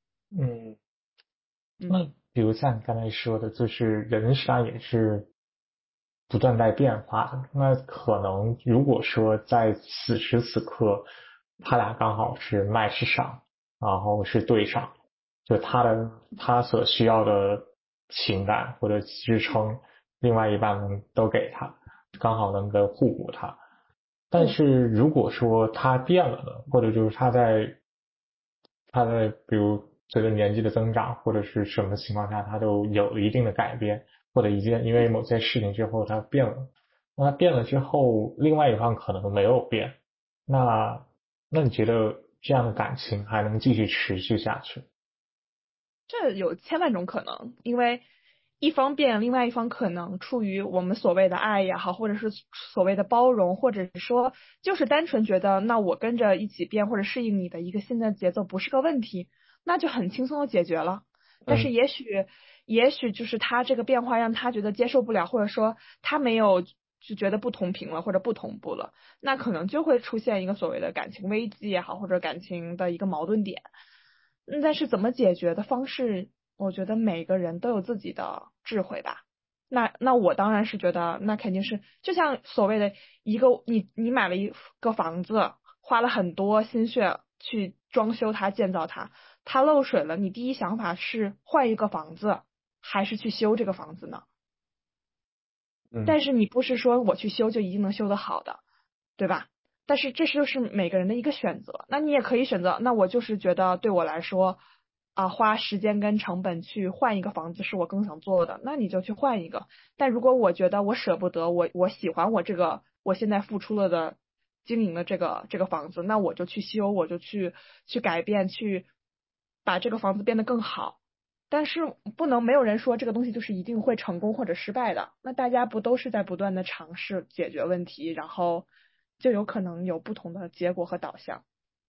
那比如像你刚才说的，就是人实际上也是不断在变化的。那可能如果说在此时此刻，他俩刚好是 match 上，然后是对上，就他所需要的情感或者支撑，另外一半能都给他，刚好能够互补他。但是如果说他变了呢，或者就是他在比如随着年纪的增长或者是什么情况下，他都有了一定的改变，或者因为某件事情之后他变了，那他变了之后，另外一方可能没有变，那你觉得这样的感情还能继续持续下去？ 这有千万种可能，因为一方变，另外一方可能出于我们所谓的爱也好，或者是所谓的包容，或者是说就是单纯觉得那我跟着一起变或者适应你的一个新的节奏不是个问题，那就很轻松的解决了。但是也许就是他这个变化让他觉得接受不了，或者说他没有就觉得不同频了或者不同步了，那可能就会出现一个所谓的感情危机也好，或者感情的一个矛盾点。但是怎么解决的方式，我觉得每个人都有自己的智慧吧。那我当然是觉得，那肯定是就像所谓的一个你买了一个房子，花了很多心血去装修它、建造它，它漏水了，你第一想法是换一个房子，还是去修这个房子呢？但是你不是说我去修就一定能修得好的，对吧？但是这就是每个人的一个选择。那你也可以选择，那我就是觉得对我来说，花时间跟成本去换一个房子是我更想做的，那你就去换一个。但如果我觉得我舍不得，我喜欢我现在付出了的经营的这个房子，那我就去修，我就去改变，去把这个房子变得更好。但是不能没有人说这个东西就是一定会成功或者失败的，那大家不都是在不断的尝试解决问题，然后就有可能有不同的结果和导向。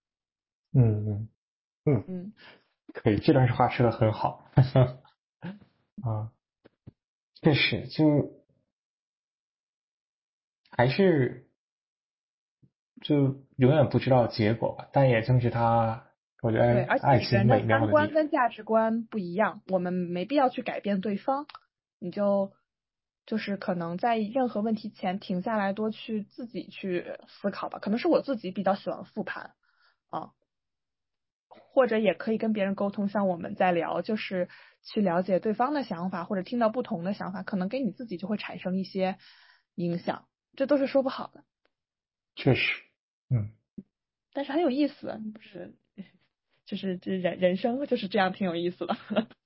可以，这段话说的很好。确实，就还是就永远不知道结果吧。但也正是它，我觉对， 得而且爱情每个人的三美妙的地方。 观跟价值观不一样，我们没必要去改变对方，你就是可能在任何问题前停下来，多去自己去思考吧。可能是我自己比较喜欢复盘啊，或者也可以跟别人沟通，像我们在聊，就是去了解对方的想法，或者听到不同的想法，可能给你自己就会产生一些影响，这都是说不好的。 确实， 但是很有意思，就是这人生就是这样，挺有意思的。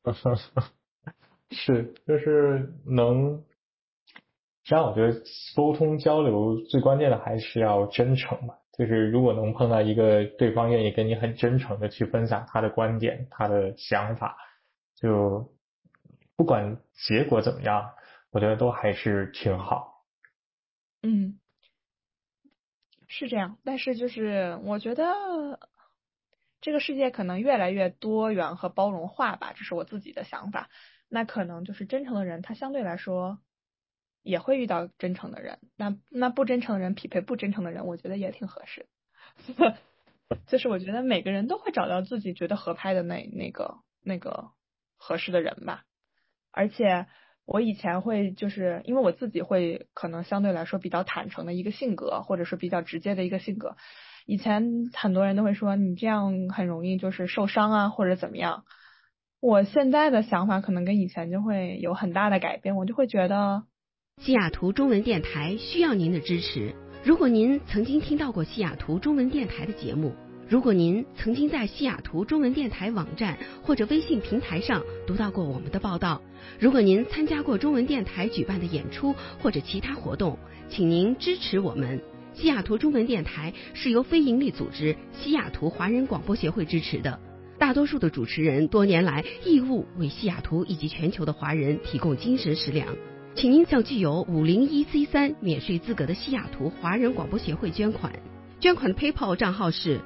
是，就是能，实际上我觉得沟通交流最关键的还是要真诚嘛。就是如果能碰到一个对方愿意跟你很真诚的去分享他的观点、他的想法，就不管结果怎么样，我觉得都还是挺好。 嗯，是这样，但是就是我觉得这个世界可能越来越多元和包容化吧，这是我自己的想法。那可能就是真诚的人，他相对来说也会遇到真诚的人，那不真诚的人匹配不真诚的人，我觉得也挺合适。就是我觉得每个人都会找到自己觉得合拍的那个合适的人吧。而且我以前会就是因为我自己会可能相对来说比较坦诚的一个性格，或者是比较直接的一个性格。以前很多人都会说你这样很容易就是受伤啊，或者怎么样。我现在的想法可能跟以前就会有很大的改变，我就会觉得西雅图中文电台需要您的支持。如果您曾经听到过西雅图中文电台的节目，如果您曾经在西雅图中文电台网站或者微信平台上读到过我们的报道，如果您参加过中文电台举办的演出或者其他活动，请您支持我们。西雅图中文电台是由非营利组织西雅图华人广播协会支持的，大多数的主持人多年来义务为西雅图以及全球的华人提供精神食粮。请您向具有501C3免税资格的西雅图华人广播协会捐款，捐款的 PayPal 账号是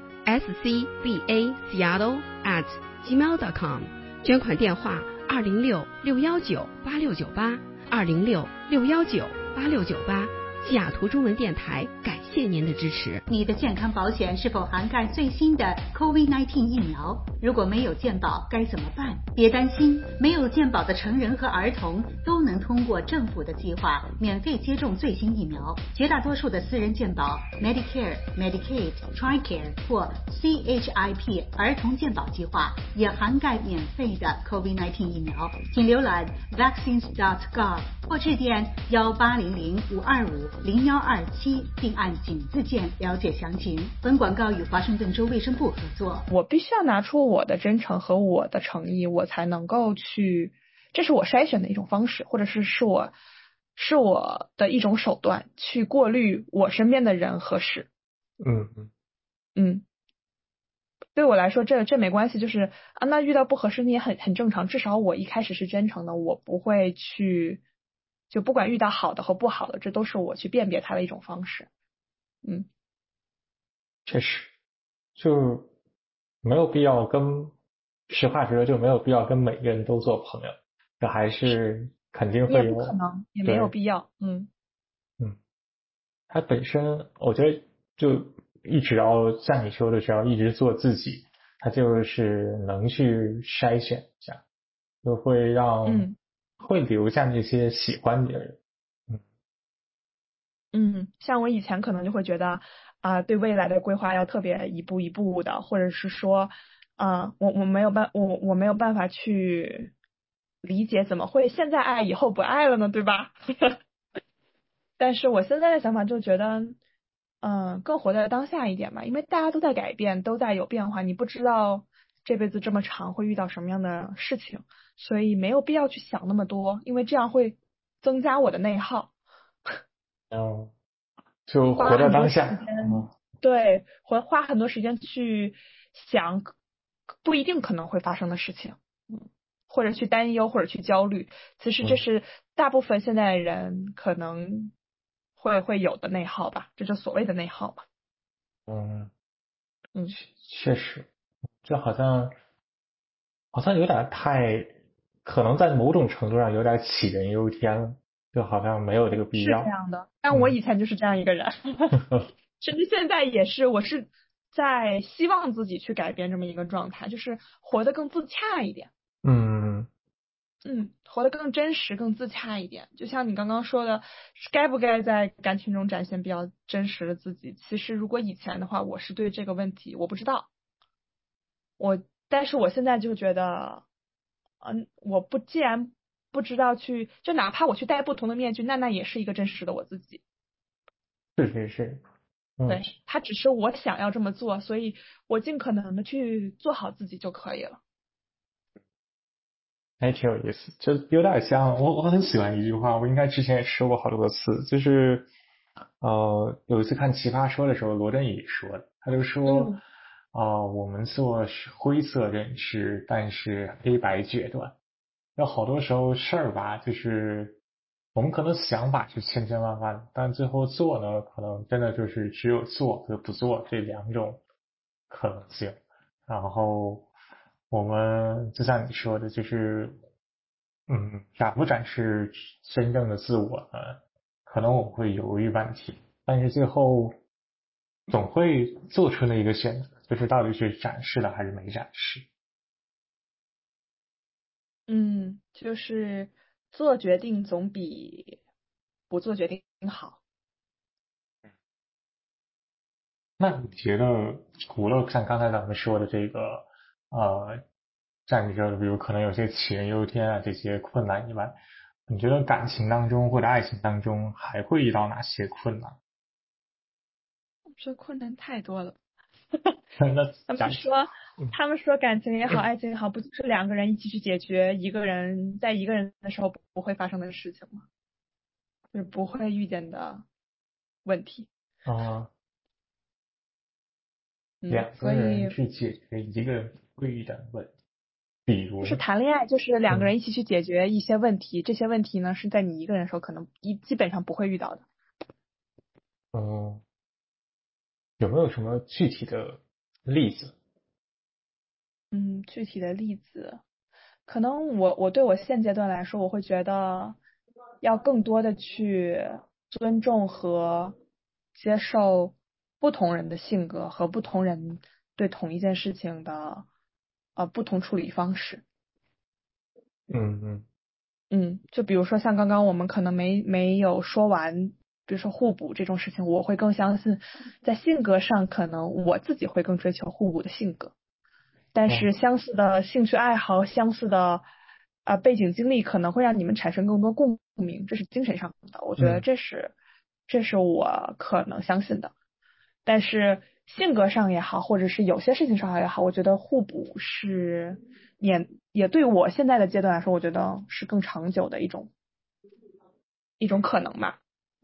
scbaseattle@gmail.com， 捐款电话206-619-8698 206-619-8698。西雅图中文电台感谢您的支持。 你的健康保险是否涵盖最新的 COVID-19 疫苗？如果没有健保该怎么办？别担心，没有健保的成人和儿童都能通过政府的计划免费接种最新疫苗。绝大多数的私人健保 Medicare、Medicaid、TRICARE 或 CHIP 儿童健保计划也涵盖免费的 COVID-19 疫苗。请浏览 vaccines.gov 或致电1800-525-0127，并按井字键了解详情。本广告与华盛顿州卫生部合作。 我必须要拿出我的真诚和我的诚意，我才能够去，这是我筛选的一种方式，或者是我的一种手段，去过滤我身边的人和事。对我来说这没关系，就是啊，那遇到不合适你也很正常，至少我一开始是真诚的，我不会去，就不管遇到好的和不好的，这都是我去辨别它的一种方式。 确实，就没有必要跟，实话实说，就没有必要跟每个人都做朋友，这还是肯定会有， 也不可能，也没有必要。 它本身我觉得就只要像你说的，只要一直做自己，它就是能去筛选一下，就会让会留下那些喜欢你的人。 像我以前可能就会觉得对未来的规划要特别一步一步的，或者是说我没有办法去理解怎么会现在爱以后不爱了呢，对吧？但是我现在的想法就觉得更活在当下一点吧，因为大家都在改变，都在有变化，你不知道这辈子这么长会遇到什么样的事情，所以没有必要去想那么多，因为这样会增加我的内耗。 就活在当下。 对，花很多时间去想不一定可能会发生的事情，或者去担忧，或者去焦虑。其实这是大部分现在人可能会有的内耗吧，这就所谓的内耗吧。 确实，这好像有点太，可能在某种程度上有点杞人忧天了，就好像没有这个必要。 是这样的，但我以前就是这样一个人。 甚至现在也是，我是在希望自己去改变这么一个状态，就是活得更自洽一点。活得更真实、更自洽一点。就像你刚刚说的，该不该在感情中展现比较真实的自己？其实如果以前的话，我是对这个问题我不知道，但是我现在就觉得，既然不知道就哪怕我去戴不同的面具，那也是一个真实的我自己。 是。 对，他只是我想要这么做，所以我尽可能的去做好自己就可以了。 还挺有意思，就有点像我很喜欢一句话，我应该之前也说过好多次，就是有一次看《奇葩说》的时候，罗振宇说的，他就说我们做灰色认知，但是黑白决断。有好多时候事儿吧，就是我们可能想法是千千万万，但最后做呢，可能真的就是只有做和不做这两种可能性。然后我们就像你说的，就是展不展示真正的自我呢？可能我会犹豫半天，但是最后总会做出那一个选择，就是到底是展示了还是没展示。 就是做决定总比不做决定好。 那你觉得除了像刚才咱们说的这个站着比如可能有些杞人忧天啊这些困难以外，你觉得感情当中或者爱情当中还会遇到哪些困难？ 这困难太多了。 那他们说感情也好，爱情也好，不就是两个人一起去解决一个人的时候不会发生的事情吗？就是不会遇见的问题。 两个人去解决一个人会遇到的问题，比如就是谈恋爱，就是两个人一起去解决一些问题，这些问题呢是在你一个人的时候可能基本上不会遇到的。 有没有什么具体的例子？ 具体的例子，可能我对我现阶段来说，我会觉得要更多的去尊重和接受不同人的性格和不同人对同一件事情的不同处理方式。就比如说像刚刚我们可能没有说完，比如说互补这种事情，我会更相信在性格上可能我自己会更追求互补的性格。但是相似的兴趣爱好、相似的背景经历可能会让你们产生更多共鸣，这是精神上的，我觉得这是我可能相信的。但是性格上也好，或者是有些事情上也好，我觉得互补是也对我现在的阶段来说，我觉得是更长久的一种可能吧。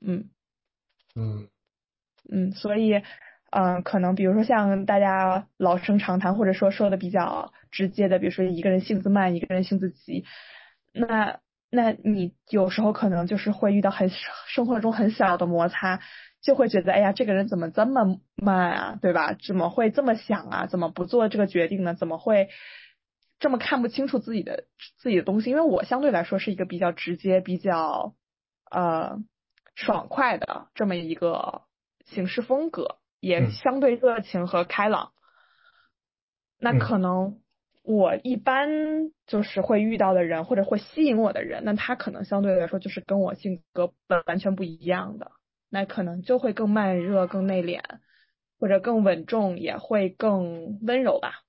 所以可能比如说像大家老生常谈，或者说的比较直接的，比如说一个人性子慢，一个人性子急，那你有时候可能就是会遇到生活中很小的摩擦，就会觉得哎呀，这个人怎么这么慢啊，对吧？怎么会这么想啊？怎么不做这个决定呢？怎么会这么看不清楚自己的东西？因为我相对来说是一个比较直接、比较爽快的这么一个行事风格，也相对热情和开朗。那可能我一般就是会遇到的人，或者会吸引我的人，那他可能相对来说就是跟我性格完全不一样的，那可能就会更慢热、更内敛，或者更稳重，也会更温柔吧。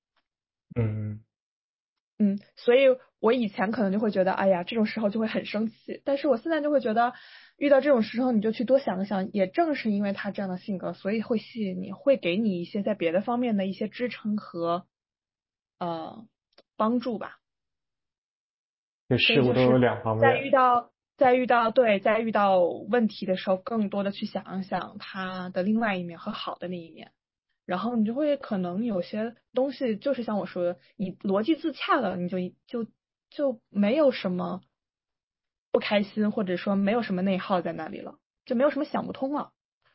所以我以前可能就会觉得，哎呀，这种时候就会很生气，但是我现在就会觉得，遇到这种时候你就去多想一想，也正是因为他这样的性格，所以会吸引你，会给你一些在别的方面的一些支撑和帮助吧。 这事物都有两方面。 在遇到问题的时候，更多的去想一想他的另外一面和好的那一面。然后你就会可能有些东西就是像我说的，你逻辑自洽了，你就没有什么不开心，或者说没有什么内耗在那里了，就没有什么想不通了。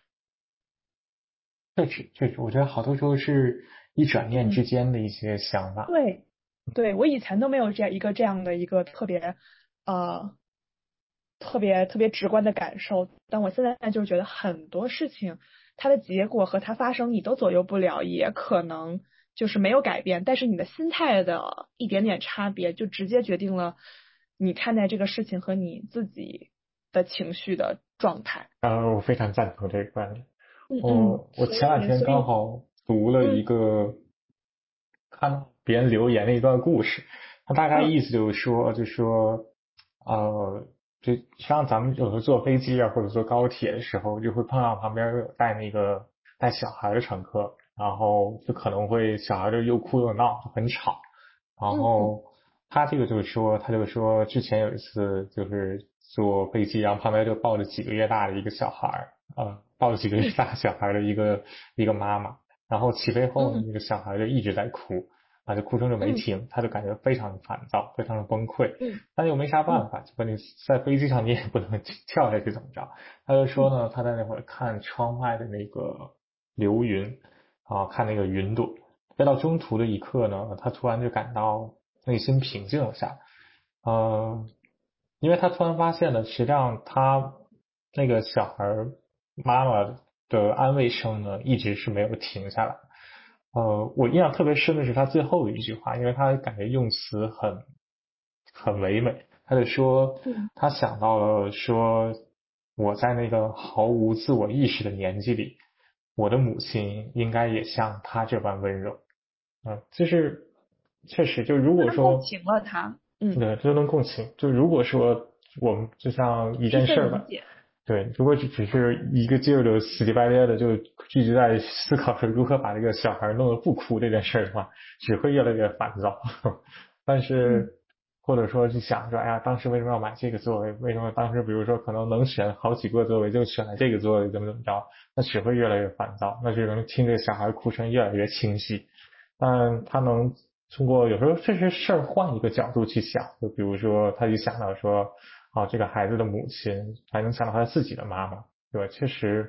确实，我觉得好多时候是一转念之间的一些想法。 对，我以前都没有这样的一个特别特别直观的感受，但我现在就是觉得很多事情它的结果和它发生你都左右不了，也可能就是没有改变，但是你的心态的一点点差别，就直接决定了你看待这个事情和你自己的情绪的状态。 我非常赞同这个观点。 嗯， 我前两天所以刚好读了一个看到别人留言的一段故事，他大概意思就是说，就像咱们有时候坐飞机啊或者坐高铁的时候，就会碰到旁边有带小孩的乘客，然后就可能会小孩就又哭又闹，很吵。然后他这个就是说，之前有一次就是坐飞机，然后旁边就抱着几个月大的一个小孩，抱着几个月大小孩的一个妈妈，然后起飞后呢，那个小孩就一直在哭，就哭声就没停，他就感觉非常的烦躁，非常的崩溃，但又没啥办法，就问你在飞机上你也不能跳下去怎么着，他就说呢，他在那会儿看窗外的那个流云，看那个云朵。飞到中途的一刻呢，他突然就感到内心平静了下来。因为他突然发现了，实际上他那个小孩妈妈的安慰声呢，一直是没有停下来。我印象特别深的是他最后的一句话，因为他感觉用词很唯美。他就说，他想到了说，我在那个毫无自我意识的年纪里，我的母亲应该也像他这般温柔。就是确实，就如果说共情了他， 对，就能共情。就如果说我们就像一件事儿吧，对，如果只是一个劲儿的死乞白赖的就一直在思考说如何把这个小孩弄得不哭这件事儿的话，只会越来越烦躁。但是或者说去想说，哎呀，当时为什么要买这个座位？为什么当时比如说可能能选好几个座位，就选了这个座位，怎么着？那只会越来越烦躁，那就能听着小孩哭声越来越清晰。但他能通过有时候这些事儿换一个角度去想，就比如说他一想到说，这个孩子的母亲，还能想到他自己的妈妈，对吧？确实，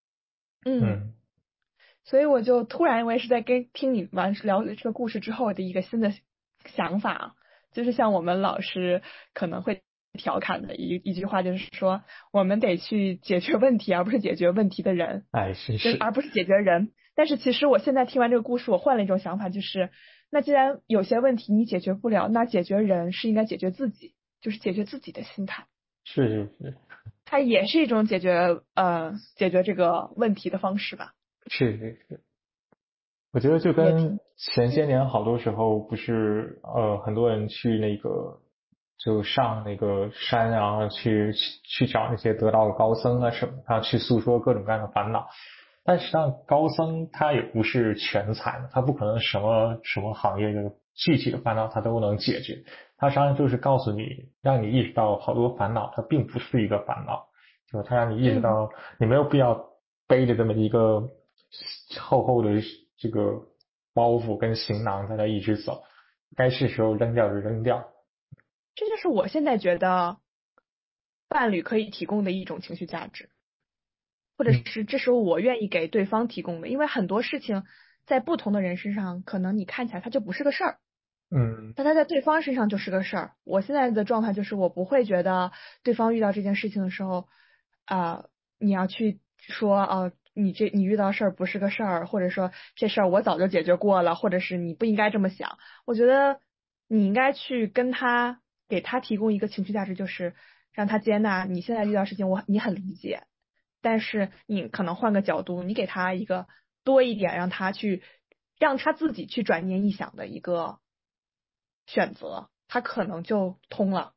所以我就突然，我也是在听你聊这个故事之后的一个新的想法，就是像我们老师可能会调侃的一句话，就是说我们得去解决问题，而不是解决问题的人，而不是解决人。但是其实我现在听完这个故事，我换了一种想法，就是那既然有些问题你解决不了，那解决人是应该解决自己，就是解决自己的心态。 是， 它也是一种解决这个问题的方式吧。 是，我觉得就跟前些年好多时候不是很多人去那个就上那个山啊，去找那些得道的高僧啊什么，然后去诉说各种各样的烦恼。但实际上高僧他也不是全才，他不可能什么行业的具体的烦恼他都能解决。他实际上就是告诉你，让你意识到好多烦恼它并不是一个烦恼，就他让你意识到你没有必要背着这么一个厚厚的这个包袱跟行囊在那一直走，该是时候扔掉就扔掉。 这就是我现在觉得伴侣可以提供的一种情绪价值，或者是这是我愿意给对方提供的，因为很多事情在不同的人身上，可能你看起来它就不是个事儿，但它在对方身上就是个事儿。我现在的状态就是我不会觉得对方遇到这件事情的时候，你要去说你遇到事儿不是个事儿，或者说这事儿我早就解决过了，或者是你不应该这么想。我觉得你应该去给他提供一个情绪价值，就是让他接纳你现在遇到事情，你很理解，但是你可能换个角度，你给他一个多一点，让他自己去转念一想的一个选择，他可能就通了。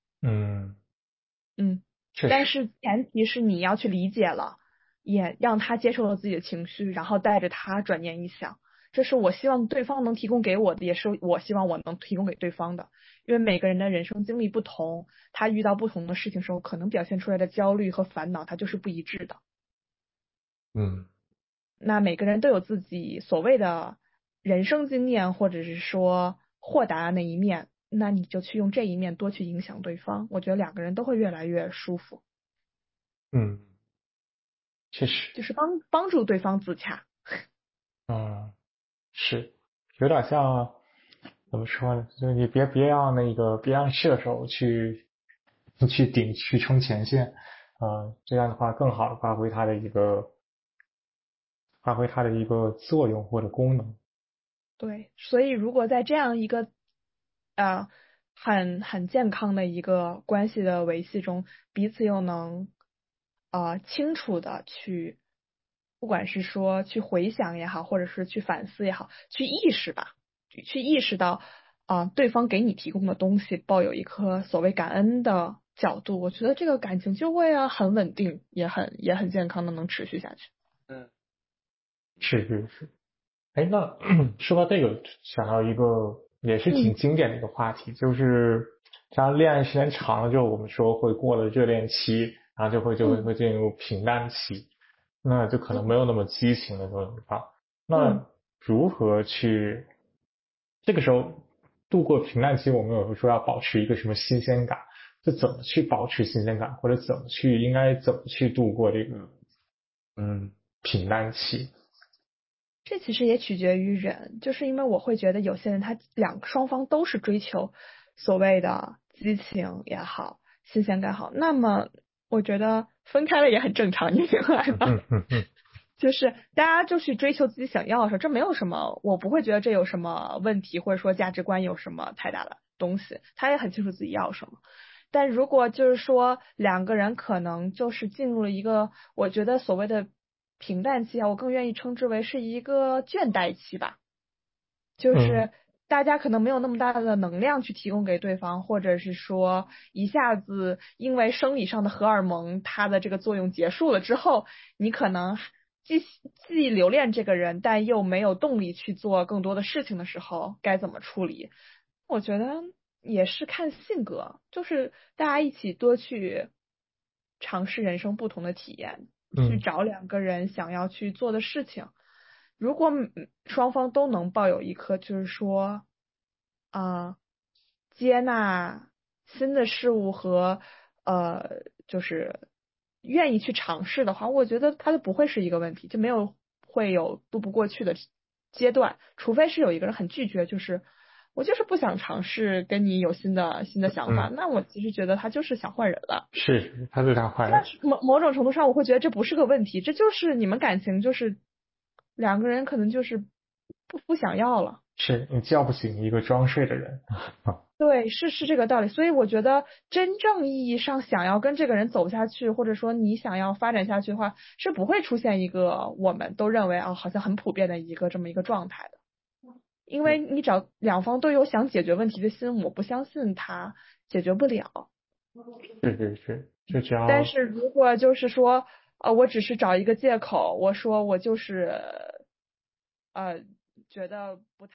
但是前提是你要去理解了，也让他接受了自己的情绪，然后带着他转念一想。这是我希望对方能提供给我的，也是我希望我能提供给对方的。因为每个人的人生经历不同，他遇到不同的事情时候，可能表现出来的焦虑和烦恼，它就是不一致的。那每个人都有自己所谓的人生经验，或者是说豁达那一面，那你就去用这一面多去影响对方，我觉得两个人都会越来越舒服。 确实， 就是帮助对方自洽。 是有点像怎么说呢？就是你别让射手去冲前线，这样的话更好的发挥他的一个发挥它的一个作用或者功能。 对，所以如果在这样一个很健康的一个关系的维系中，彼此又能清楚的去，不管是说去回想也好，或者是去反思也好，去意识吧，去意识到对方给你提供的东西，抱有一颗所谓感恩的角度，我觉得这个感情就会很稳定，也很健康的能持续下去。 是。哎，那说到这个，想到一个也是挺经典的一个话题，就是当恋爱时间长了之后，我们说会过了热恋期，然后就会进入平淡期，那就可能没有那么激情的那种地方。那如何去这个时候度过平淡期？我们有说要保持一个什么新鲜感，就怎么去保持新鲜感，或者应该怎么去度过这个平淡期？ 这其实也取决于人，就是因为我会觉得有些人他双方都是追求所谓的激情也好，新鲜感好，那么我觉得分开了也很正常，你明白吗？就是大家就去追求自己想要的时候，这没有什么，我不会觉得这有什么问题，或者说价值观有什么太大的东西，他也很清楚自己要什么。但如果就是说两个人可能就是进入了一个，我觉得所谓的平淡期啊，我更愿意称之为是一个倦怠期吧，就是大家可能没有那么大的能量去提供给对方，或者是说一下子因为生理上的荷尔蒙它的这个作用结束了之后，你可能既留恋这个人，但又没有动力去做更多的事情的时候，该怎么处理？我觉得也是看性格，就是大家一起多去尝试人生不同的体验，去找两个人想要去做的事情。如果双方都能抱有一颗就是说接纳新的事物和就是愿意去尝试的话，我觉得它就不会是一个问题，就会有渡不过去的阶段，除非是有一个人很拒绝，就是我就是不想尝试跟你有新的想法，那我其实觉得他就是想换人了。 是，他对他换人。 但是某种程度上，我会觉得这不是个问题，这就是你们感情就是两个人可能就是不想要了。 是你叫不醒一个装睡的人。 对，是这个道理。所以我觉得真正意义上想要跟这个人走下去，或者说你想要发展下去的话，是不会出现一个我们都认为好像很普遍的这么一个状态的。因为你找两方都有想解决问题的心，我不相信他解决不了。 是，就只要。 但是如果就是说，我只是找一个借口，我说我就是觉得不太。